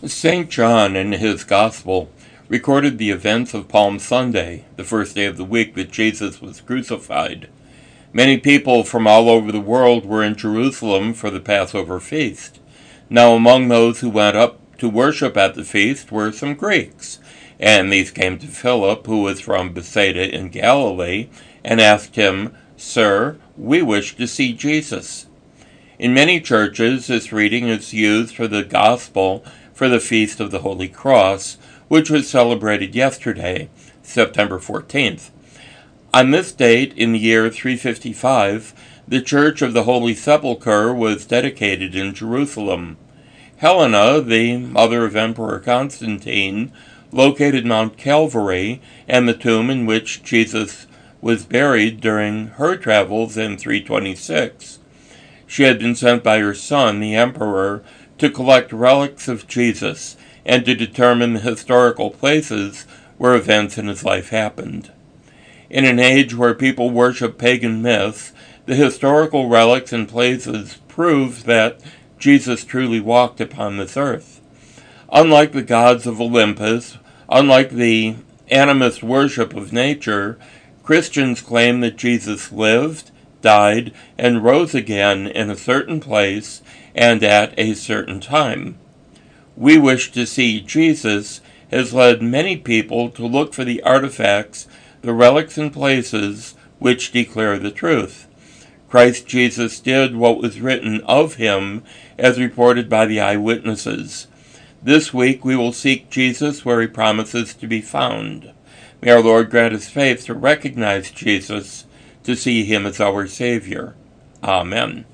St. John, in his Gospel, recorded the events of Palm Sunday, the first day of the week that Jesus was crucified. Many people from all over the world were in Jerusalem for the Passover feast. Now among those who went up to worship at the feast were some Greeks, and these came to Philip, who was from Bethsaida in Galilee, and asked him, "Sir, we wish to see Jesus." In many churches, this reading is used for the Gospel for the Feast of the Holy Cross, which was celebrated yesterday, September 14th. On this date, in the year 355, the Church of the Holy Sepulchre was dedicated in Jerusalem. Helena, the mother of Emperor Constantine, located Mount Calvary and the tomb in which Jesus was buried during her travels in 326. She had been sent by her son, the emperor, to collect relics of Jesus and to determine the historical places where events in his life happened. In an age where people worship pagan myths, the historical relics and places prove that Jesus truly walked upon this earth. Unlike the gods of Olympus, unlike the animist worship of nature, Christians claim that Jesus lived, died, and rose again in a certain place and at a certain time. "We wish to see Jesus" has led many people to look for the artifacts, the relics and places which declare the truth. Christ Jesus did what was written of him as reported by the eyewitnesses. This week we will seek Jesus where he promises to be found. May our Lord grant us faith to recognize Jesus, to see him as our Savior. Amen.